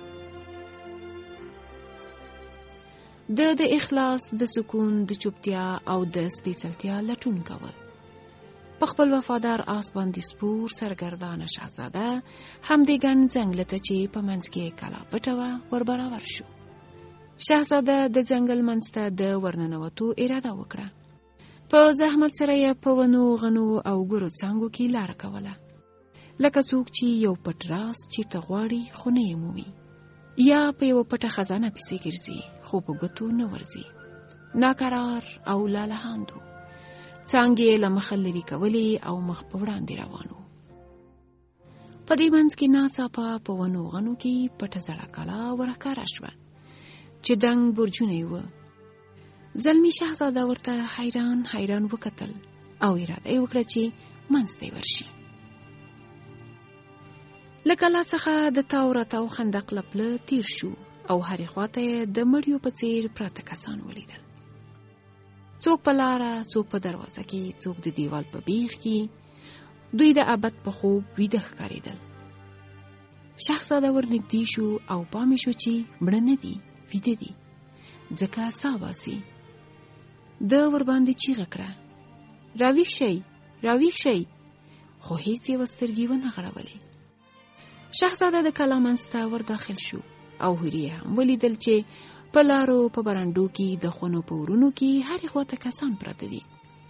د د اخلاص، د سکون، د چوپتیا او د سپېڅلتیا لټون کوه. په خپل وفادار آس باندې سپور سرګردانه شهزاده همدې ګڼ ځنګله ته چې په منځ کې کلا پټه وه ور برابر شو. شهزاده د ځنګل منځ ته د ورننوتو اراده وکړه. په زحمت سره یې په ونو، غنو او ګورو څانګو کې لاره کوله، لکه څوک چې یو پټ راز چېرته غواړي خو نه یې مومي، یا په یوه پټه خزانه پسې ګرځي خو په ګوتو نه ورځي. ناکرار او لالهاندو څانګې له مخه لرې کولې او مخ په وړاندې روانو. په دې منځ کې ناڅاپه په ونو غنو کې پټه زړه کلا ورښکاره شوه چې دنګ برجونه یې وه. زلمي شهزاده ورته حیران حیران وکتل او اراده یې وکړه چې منځ ته یې ورشي. له کلا څخه د تاو راتاو خندق له پله تیر شو او هرې خواته یې د مړیو په څېر پراته کسان ولیدل. څوک په لاره، څوک په دروازه کې، څوک د دیوال په بیخ کې. دوی د ابد په خوب ویده ښکارېدل. شهزاده ورنږدې شو او پام شو چې مړه نه دي، ویده دي، ځکه ساه باسي. ده ورباندې چیغه کړه، راویښ شئ، راویښ شئ، خو هیڅ یې سترګې ونه غړولې. شهزاده د کلا منځ ته ور داخل شو او هورې هم ولیدل چې په لارو په برنډو کې د خونو په ورونو کې هرې خواته کسان پراته دي.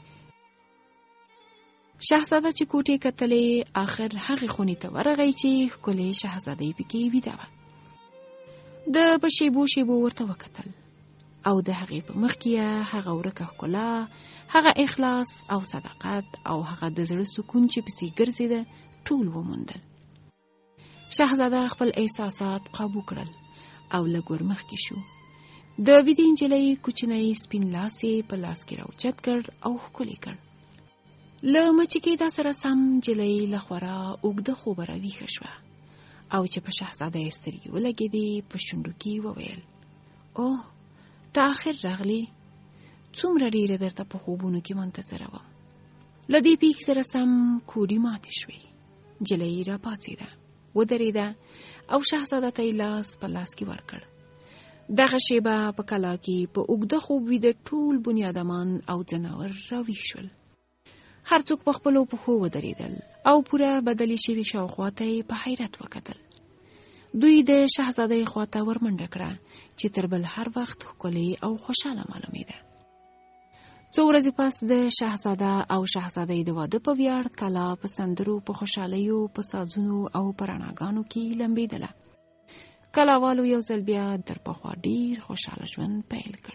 شهزاده چې کوټې کتلې، آخر هغې خونې ته ورغی چې ښکلې شهزاده یې پکې ویده وه. د په شیبو شیبو ورته وکتل او د هغې په مخ کې هغه ورکه ښکلا، هغه اخلاص او صداقت او هغه د زړه سکون چې پسې ګرځېده ټول وموندل. شهزاده خپل احساسات قابو کړل او لږ ور مخکې شو. د ویدې نجلۍ کوچنی سپین لاس یې په لاس کې راوچت کړ او ښکلی کړ. له مچکېدا سره سم نجلۍ له خورا اوږده خوبه راویښه شوه او چې په شهزاده یې سترګې ولګېدې، په شونډو کې وویل: اوه، ته آخر راغلې. څومره ډېره درته په خوبونو کې منتظره وم. له دې پېښې سره سم کوډې ماتې شوې. نجلۍ راپاڅېده، ودرېده او شهزاده ته یې لاس په لاس کې ورکړ. دغه شیبه په کلا کې په اوږده خوب ویده ټول بنیادمان او ځناور راویښ شول. هر څوک په خپلو پښو ودرېدل او پوره بدلې شوې شاوخوا ته یې په حیرت وکتل. دوی د شهزادې خواته ورمنډه کړه چې تر بل هر وخت ښکلې او خوشحاله معلومېده. څو ورځې پس د شهزاده او شهزادې د واده په ویاړ کلا په سندرو، په خوشحالیو، په سازونو او په رڼاګانو کې لمبېدله. کلاوالو یو ځل بیا تر پخوا ډېر خوشحاله ژوند پیل کړ.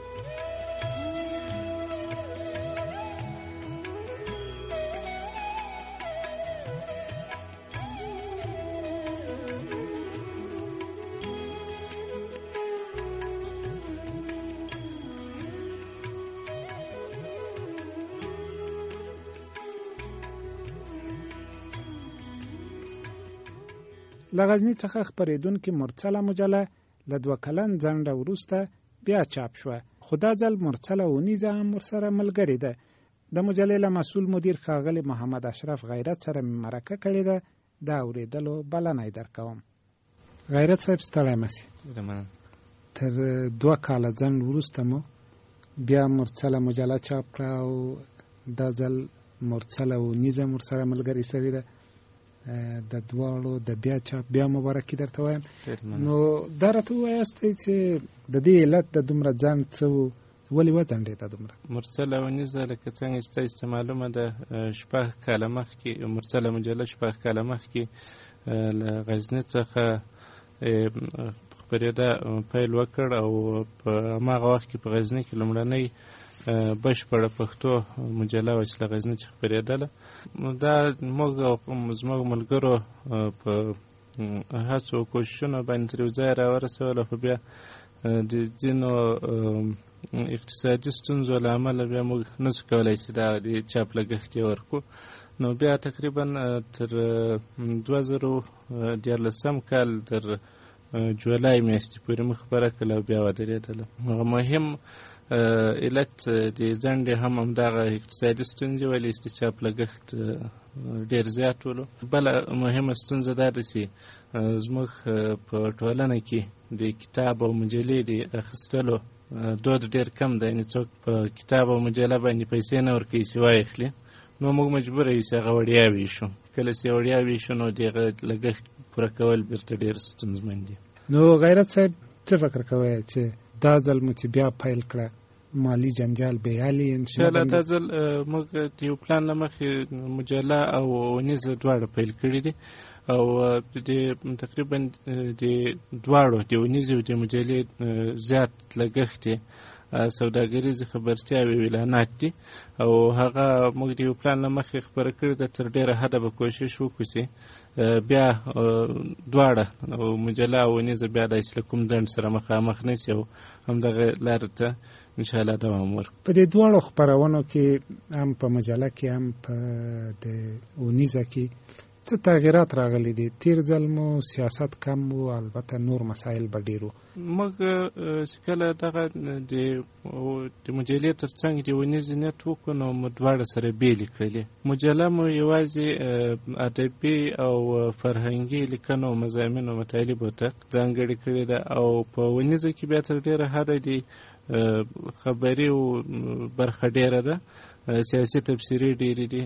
له غزني څخه خپرېدونکې مرسله مجله له دوه کلن ځنډه وروسته بیا چاپ شوه، خو دا ځل مرسله اونیزه هم ورسره ملګرې ده. د مجلې له مسؤل مدیر ښاغلي محمد اشرف غیرت سره مې مرکه کړې ده. د اورېدلو بلنه یې درکوم. غیرت صاحب، ستړی مسې. تر دوه کاله ځنډ وروسته مو بیا مرسله مجله چاپ کړه او دا ځل مرسله اونیزه هم ورسره ملګرې سوې ده. د دواړو د بیا چاپ بیا مبارکي درته وایم. نو دا راته ووایاستئ چې د دې علت د دومره ځنډ څه و، ولې وځنډېده دومره؟ مرسله اونیزه لکه څنګه چې تاسو ته معلومه ده، شپږ کاله مخکې مرسله مجله شپږ کاله مخکې له غزني څخه خپرېده پیل وکړ او په هماغه وخت کې په غزني کې لومړنۍ بشپړه پښتو مجله وه چې له غزني څخه خپرېدله. دا موږ او زموږ ملګرو په هڅو او کوششونو باندې تر یو ځایه راورسوله، خو بیا د ځینو اقتصادي ستونزو له امله بیا موږ نه شو کولی چې دا د چاپ لګښت یې ورکړو. نو بیا تقریبا تر دوه زره دیارلسم کال تر جولای میاشتې پورې موږ خپره کړله او بیا ودرېدله. هغه مهم علت د ځنډې هم همدغه اقتصادي ستونزې ولې چې چاپ لګښت ډېر زیات ولو. بله مهمه ستونزه دا ده چې زموږ په ټولنه کې د کتاب او مجلې د اخیستلو دود ډېر کم دی، یعنې څوک په کتاب او مجله باندې پیسې نه ورکوي چې واخلي. نو موږ مجبوره یو چې هغه وړیا ویشو. کله چې وړیا ویشو نو د هغه لګښت پوره کول بیرته ډېر ستونزمن دي. نو غیرت صاحب، څه فکر کوئ چې دا ځل مو چې بیا پیل کړه مالی جنجال بیالي؟ انشاءالله دا ځل موږ د یو پلان له مخې مجله او اونیزه دواړه پیل کړي دي او د تقریبا د دواړو د اونیزې او د مجلې زیات لګښت سوداګریزې خبرتیاوې او اعلانات دي او هغه موږ د یو پلان له مخې خپره کړي ده. تر ډېره حده به کوشش وکړو چې بیا دواړه مجله او اونیزه بیا داسې له کوم ځنډ سره مخامخ نه شي او همدغه لارې ته انشاءالله دوام ورکړو. په دې دواړو خپرونو کې هم په مجله کې هم په د اونیزه کې څه تغییرات راغلي دي؟ تیر ځل مو سیاست کم و، البته نور مسایل به ډېر و. موږ چې کله دغه د مجلې تر څنګ د اونیزې نیت وکړو نو مو دواړه سره بېلې کړلې. مجله مو یوازې ادبي او فرهنګي لیکنو او مضامینو مطالبو ته ځانګړې کړې ده او په اونیزه کې بیا تر ډېره حده د خبري او برخه ډېره ده. سیاسي تبصرې ډېرې دي.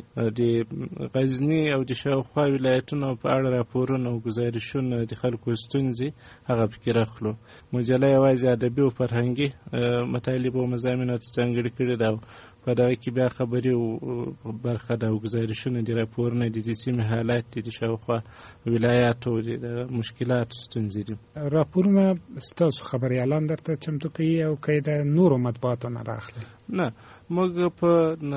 د غزني او د شاوخوا ولایتونو په اړه راپورونه او ګزارشونه د خلکو ستونزې هغه پکې راخلو. مجله یوازې ادبي او فرهنګي مطالب او مضامینو ته ځانګړې کړې ده. په دغه کې بیا خبري او برخه ده او ګزارشونه دي، راپورونه دي، د سیمې حالات دي، د شاوخوا ولایاتو د مشکلاتو ستونزې دي. راپورونه ستاسو خبریالان درته چمتو کوي او که د نورو مطبوعاتو نه راخلي؟ نه، موږ په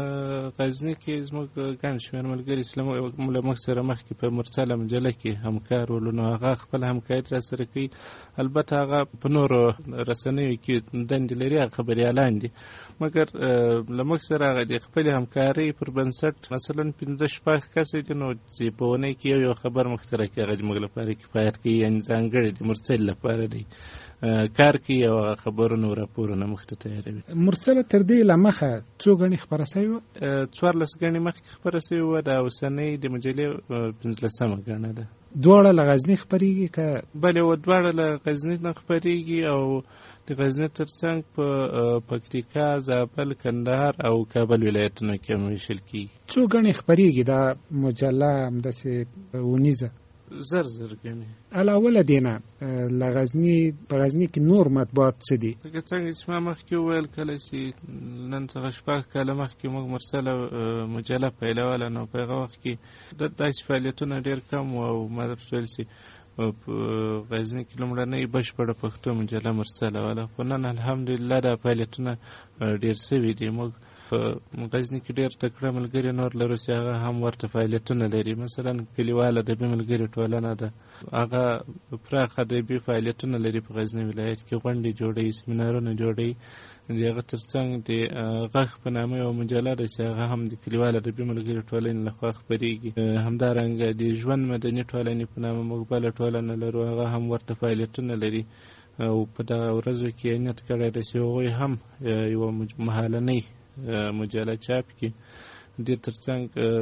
غزني کې زموږ ګڼ شمېر ملګري چې له موږ سره مخکې په مرسله مجله کې همکار ولو، نو هغه خپل همکاري را سره کوي. البته هغه په نورو رسنیو کې دندې لري، هغه خبریالان دي، مګر له موږ سره هغه د خپلې همکارۍ پر بنسټ مثلا پنځه شپږ کسه دي، نو چې په اونۍ کې یو یو خبر مخترع کوي، هغه زموږ لپاره کفایت کوي، یعنې ځانګړی د مرسل لپاره دی کار کوي او خبرونه او راپورونه مخ ته تیاروي. مرسله تر دې له مخه څو ګڼې خپره سوې وه؟ څوارلس ګڼې مخکې خپره سوې وه، دا اوسنۍ د مجلې پنځلسمه ګڼه ده. دواړه له غزني خپرېږي که؟ بلې، و دواړه له غزني نه خپرېږي او د غزني تر څنګ په پکتیکا، زابل، کندهار او کابل ولایتونو کې هم ویشل کېږي. څو ګڼې خپرېږي دا مجله همداسې اونیزه؟ زر زر ګڼې. علاوه له دې نه له غزني په غزني کې نور مطبوعات څه دي؟ لکه څنګه چې ما مخکې وویل، کله چې نن څخه شپږ کاله مخکې موږ مرسله مجله پیلوله، نو په هغه وخت کې داسې فعالیتونه ډېر کم وو او ما درته ویل چې په غزني کې لومړنۍ بشپړه پښتو مجله مرسله وله، خو نن الحمدلله دا فعالیتونه ډېر سوي دي. موږ په غزني کې ډېر تکړه ملګري نور لرو چې هغه هم ورته فعالیتونه لري. مثلا کلیوال ادبي ملګري ټولنه ده، هغه پراخ ادبي فعالیتونه لري په غزني ولایت کې، غونډې جوړوي، سیمینارونه جوړوي. د هغه تر څنګ د غږ په نامه یوه مجله ده چې هغه هم د کلیوال ادبي ملګري ټولنې لخوا خپرېږي. همدارنګه د ژوند مدني ټولنې په نامه موږ بله ټولنه لرو، هغه هم ورته فعالیتونه لري او په دغه ورځو کې یې نیت کړی ده چې هغوی هم یوه مهالنۍ مجله چاپ کی. دې ترڅنګ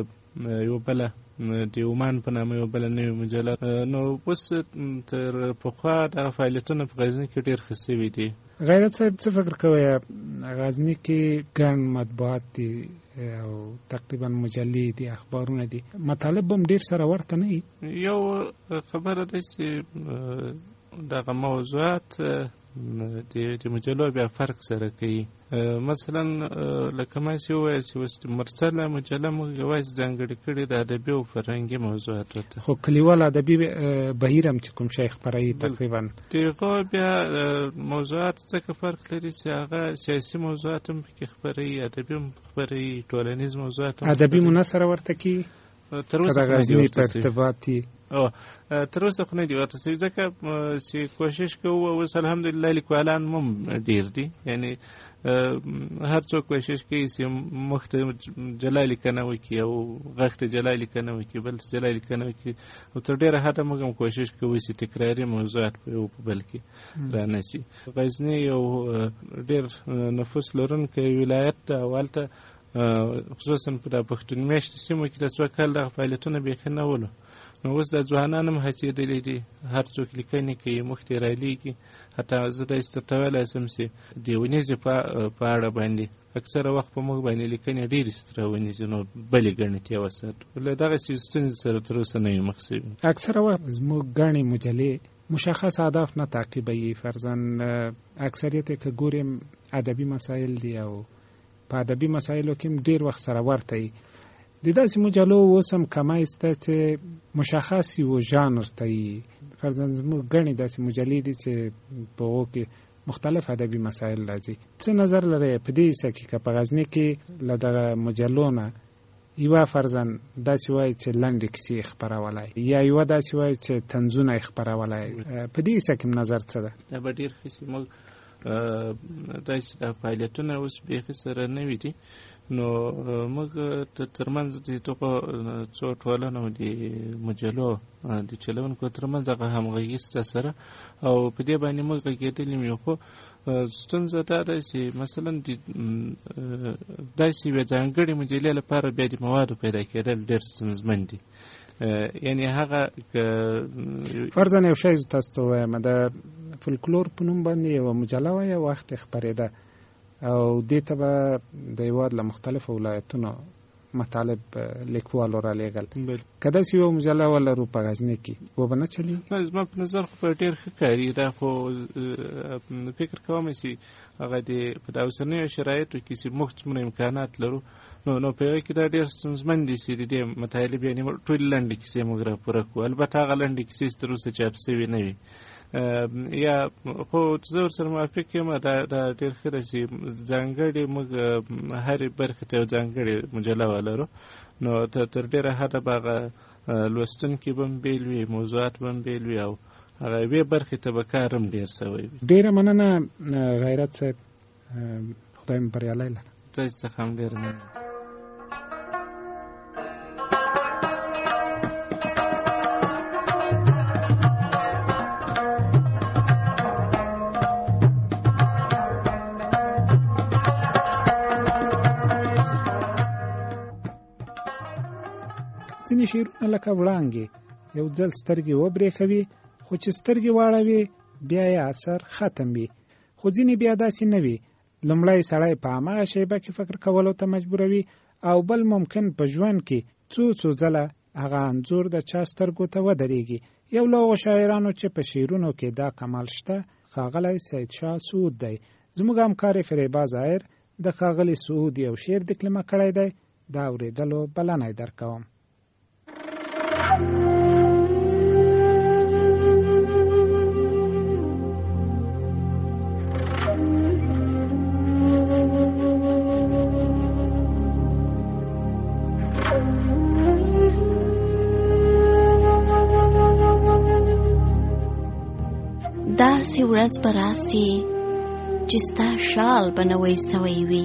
یو بله د عمان په نامه یو بله نوې مجله. نو اوس تر پخوا دغه فعالیتونه په غزني کې ډېر ښه سوي دي. غیرت صاحب څه فکر کوئ؟ غزني کې ګڼ مطبوعات دي او تقریبا مجلې دي، اخبارونه دي، مطالب هم ډېر سره ورته نه وي. یو خبره ده چې دغه موضوعات د مجلو بیا فرق سره کوي. مثلا لکه ما چې وویل چې اوس مرسله مجله موږ یوازې ځانګړې کړې د ادبي او فرهنګي موضوعاتو ته، خو کلیوال ادبي بهیر هم چې کوم شی خپروي تقریبا د هغه بیا موضوعات څخه فرق لري چې هغه سیاسي موضوعات هم پکې خپروي، ادبي هم خپروي، ټولنیز موضوعات هم. ادبي منثره ورته کي تر اوسه غزني په ارتباطي او تر اوسه خو نه دي ورته سوي، ځکه چې کوشش کوو اوس الحمدلله لیکوالان هم ډېر دي، یعنی هر څوک کوشش کوي چې مخ ته جلا لیکنه وکړي او غږ ته جلا لیکنه وکړي، بل ته جلا لیکنه وکړي، او تر ډېره حده موږ هم کوشش کوو چې تکراري موضوعات په یو په بل کې رانسي. غزني یو ډېر نفوس لرونکی ولایت ده او هلته خصوصا په د پښتون میشتو سیمو کې د څو کال دغه فعالیتونه بیخي نه ولو. نو اوس د ځوانان هم هڅېدلي دي، هر څوک لیکنې کوي، مخ ته رالیږي. حتی زه داسې درته ویلی شم چې د ونیزې په اړه باندې اکثره وخت په موږ باندې لیکنې ډېرې ستره ونیزي، نو بلې ګڼې ترې وساتو. له دغسې ستونزې سره تر اوسه نه یو مخ شوي. اکثره وخت زموږ ګڼې مجلې مشخص اهداف نه تعقیبوي. فرضاً اکثریت یې که ګوریم ادبي مسایل دي او په ادبي مسایلو کې هم ډېر وخت سره ورته وي. د داسې مجلو اوس هم کمی شته چې مشخص یو ژانر ته وي. فرضاً زموږ ګڼې داسې مجلې دي چې په هغو کې مختلف ادبي مسایل راځي. څه نظر لرئ په دې حصه کې که په غزني کې له دغه مجلو نه یوه فرضاً داسې وایي چې لنډې کیسې یې خپرولی یا یوه داسې وایي چې طنزونه یې خپرولی، په دې حصه کې نظر څه ده؟ دا به ډېر ښه شي. موږ دا چې دا فعالیتونه اوس بیخي سره نوي دي، نو موږ ترمنځ د دغو څو ټولنو د مجلو د چلونکو ترمنځ هغه همغږي شته سره، او په دې باندې موږ غږېدلي یو. خو ستونزه دا ده چې مثلا د داسې یوې ځانګړې مجلې لپاره بیا د موادو پیدا کېدل ډېر ستونزمن دي. یعنی هغه فرضاً یو شی تاسو ته وایم، د فولکلور په نوم باندې یوه مجله وه، یو وخت یې خپرېده، او دې ته به د هېواد له مختلفو ولایتونو مطالب لیکوالو را لېږل. که داسې یوه مجله ولرو په غزني کې و به نه چلېږي؟ زما په نظر خو په ډېر ښه کاري دا خو فکر کوم چې هغه د په دا اوسنیو شرایطو کې چې موږ څومره امکانات لرو نو نو په هغه کې دا ډېر ستونزمن دي چې د دې مطالب یعنې ټولې لنډې کیسې موږ را پوره کړو. البته هغه لنډې کیسې چې تر اوسه چاپ سوي نه وي یا خو زه ورسره موافق یم دا دا ډېر ښه ده چې ځانګړې موږ هرې برخې ته یو ځانګړې مجله ولرو نو تر ډېره حده به هغه لوستونکي به هم بېل وي، موضوعات به هم بېل وي او هغه یوې برخې ته به کار هم ډېر سوی وي. ډېره مننه غیرت صاحب، خدای مو بریالی لره. تاسو څخه هم ډېره مننه. ځینې شعرونه لکه وړانګې یو ځل سترګې وبرېښوي، خو چې سترګې واړوي بیا یې اثر ختم وي. خو ځینې بیا داسې نه وي، لومړی سړی په هماغه شیبه کې فکر کولو ته مجبوروي او بل ممکن په ژوند کې څو څو ځله هغه انځور د چا سترګو ته ودرېږي. یو له هغو شاعرانو چې په شعرونو کې دا کمال شته ښاغلی سید شاه سعود دی. زموږ همکار فریبا ظاهر د ښاغلي سعود یو شعر دکلمه کړی دی، د اورېدلو بلنه یې درکوم. داسې ورځ به راسي چې ستا شال به نوی سوی وي،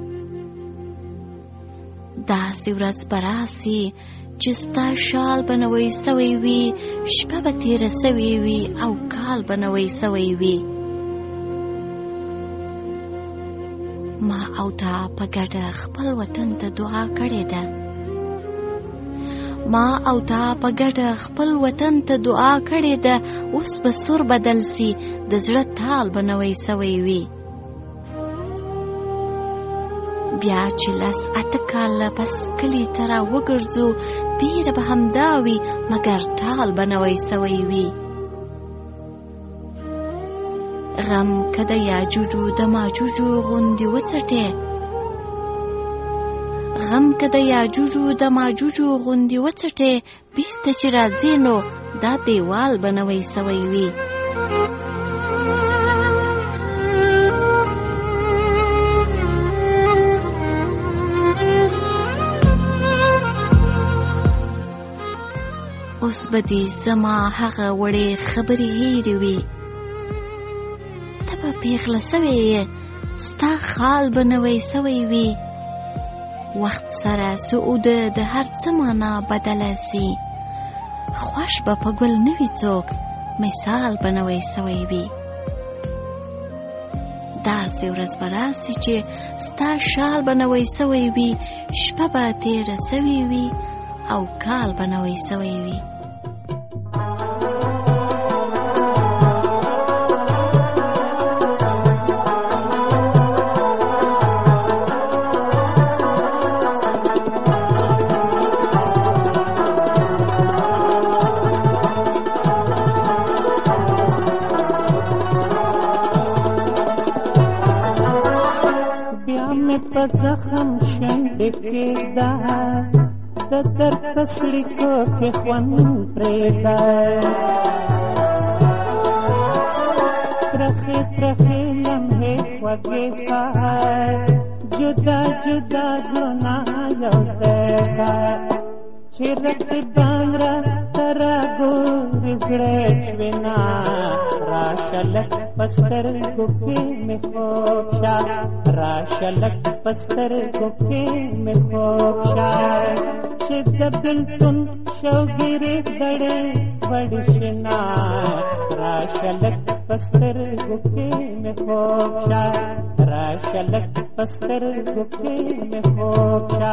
داسې ورځ به راسي چې ستا شال به نوی سوی وي، شپه به تیره سوی وي او کال به نوی سوی وي. ما او تا په ګډه خپل وطن ته دعا کړې ده، ما او تا په ګډه خپل وطن ته دعا کړې ده، اوس به سور بدل سي د زړه تال به نوی سوی وي. بیا چې لس اته کاله پس کلي ته را وګرځو بیره به همدا وي مګر ټال به نوی سوی وي. غم که د یاجوجو د ماجوجو غوندې وڅټې، غم که د یاجوجو د ماجوجو غوندې وڅټې، بیرته چې راځې نو دا دیوال به نوی سوی وي. اوس به دې زما هغه وړې خبرې هېرې وي، ته به پیغله سوې یې ستا خال به نوی سوی وي. وخت سره سعوده د هر څه معنا بدله سي، خوښ به په ګل نه وي څوک مثال به نوی سوی وي. داسې ورځ به راسي چې ستا شال به نوی سوی وي، شپه به تیره سوی وي او کال به نوی سوی وي. زخم شنډ کېدا د درد پسړي کو کې خوند پرېدا، ترخې ترخې لمحې خوږې پای جدا جدا زړونه یو ځای پای، چې رقیبان را ترا ګورې زړه شوینا راشه لږ په سترګو کې مې خوب شه، راشه لږ په سترګو کې مې خوب شه، چې د بېلتون شوګیرې دړې وړې شنا، راشه لږ په سترګو کې مې خوب شه، راشه لږ په سترګو کې مې خوب شه.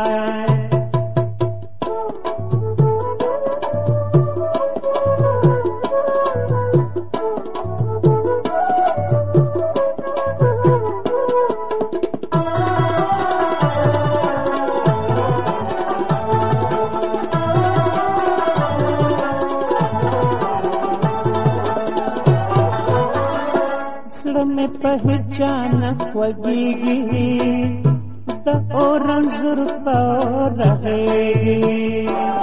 में पहचान वगीगी द और जुर्फा रहेगी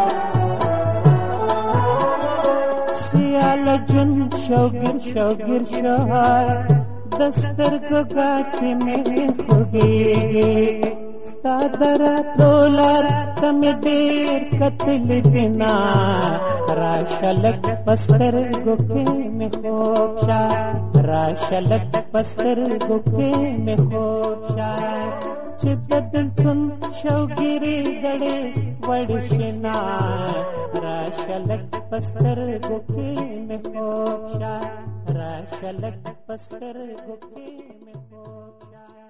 सियाल जुन शौगिर शौगिर शोहार दस्तर गाठी में खुगेगी सादरा तोलार कम देर कतल दिना राशलक पस्तर गुके में खोचा राशलक पस्तर गुके में खोचा चिदल तुन शौगिरी गड़े वड़शिना राशलक पस्तर गुके में खोचा राशलक पस्तर गुके में खोचा